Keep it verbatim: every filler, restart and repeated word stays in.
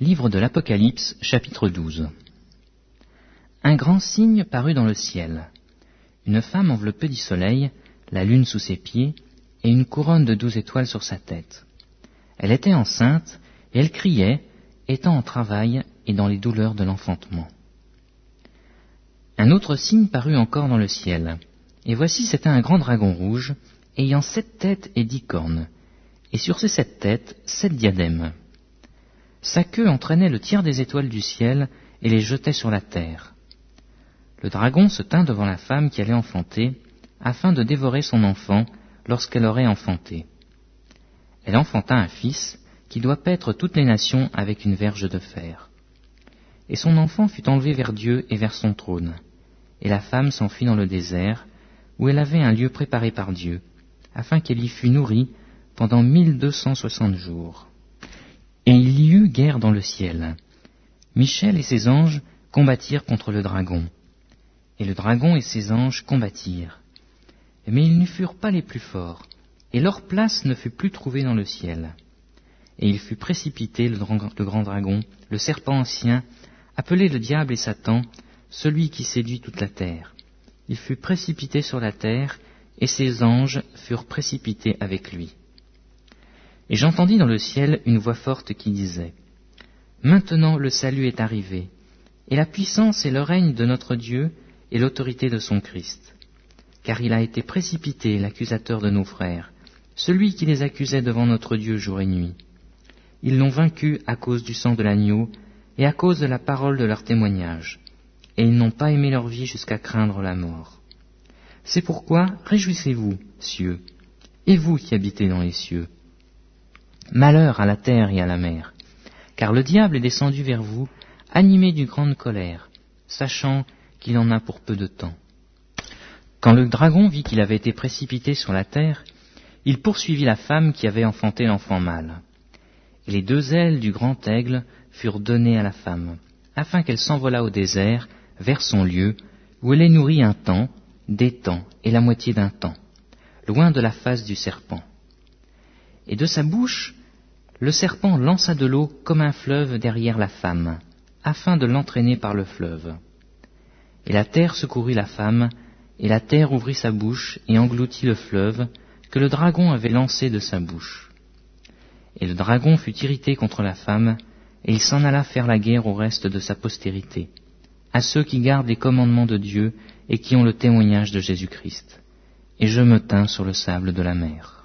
Livre de l'Apocalypse, chapitre douze. Un grand signe parut dans le ciel. Une femme enveloppée du soleil, la lune sous ses pieds, et une couronne de douze étoiles sur sa tête. Elle était enceinte, et elle criait, étant en travail et dans les douleurs de l'enfantement. Un autre signe parut encore dans le ciel, et voici c'était un grand dragon rouge, ayant sept têtes et dix cornes, et sur ces sept têtes, sept diadèmes. Sa queue entraînait le tiers des étoiles du ciel et les jetait sur la terre. Le dragon se tint devant la femme qui allait enfanter, afin de dévorer son enfant lorsqu'elle aurait enfanté. Elle enfanta un fils qui doit paître toutes les nations avec une verge de fer. Et son enfant fut enlevé vers Dieu et vers son trône. Et la femme s'enfuit dans le désert, où elle avait un lieu préparé par Dieu, afin qu'elle y fût nourrie pendant mille deux cent soixante jours. Et il y eut guerre dans le ciel. Michel et ses anges combattirent contre le dragon. Et le dragon et ses anges combattirent. Mais ils ne furent pas les plus forts, et leur place ne fut plus trouvée dans le ciel. Et il fut précipité, le, le grand dragon, le serpent ancien, appelé le diable et Satan, celui qui séduit toute la terre. Il fut précipité sur la terre, et ses anges furent précipités avec lui. Et j'entendis dans le ciel une voix forte qui disait : Maintenant le salut est arrivé, et la puissance et le règne de notre Dieu et l'autorité de son Christ. Car il a été précipité, l'accusateur de nos frères, celui qui les accusait devant notre Dieu jour et nuit. Ils l'ont vaincu à cause du sang de l'agneau et à cause de la parole de leur témoignage, et ils n'ont pas aimé leur vie jusqu'à craindre la mort. C'est pourquoi réjouissez-vous, cieux, et vous qui habitez dans les cieux. Malheur à la terre et à la mer, car le diable est descendu vers vous, animé d'une grande colère, sachant qu'il en a pour peu de temps. Quand le dragon vit qu'il avait été précipité sur la terre, il poursuivit la femme qui avait enfanté l'enfant mâle. Et les deux ailes du grand aigle furent données à la femme, afin qu'elle s'envolât au désert, vers son lieu, où elle est nourrie un temps, des temps et la moitié d'un temps, loin de la face du serpent. Et de sa bouche, le serpent lança de l'eau comme un fleuve derrière la femme, afin de l'entraîner par le fleuve. Et la terre secourut la femme, et la terre ouvrit sa bouche et engloutit le fleuve que le dragon avait lancé de sa bouche. Et le dragon fut irrité contre la femme, et il s'en alla faire la guerre au reste de sa postérité, à ceux qui gardent les commandements de Dieu et qui ont le témoignage de Jésus-Christ. Et je me tins sur le sable de la mer.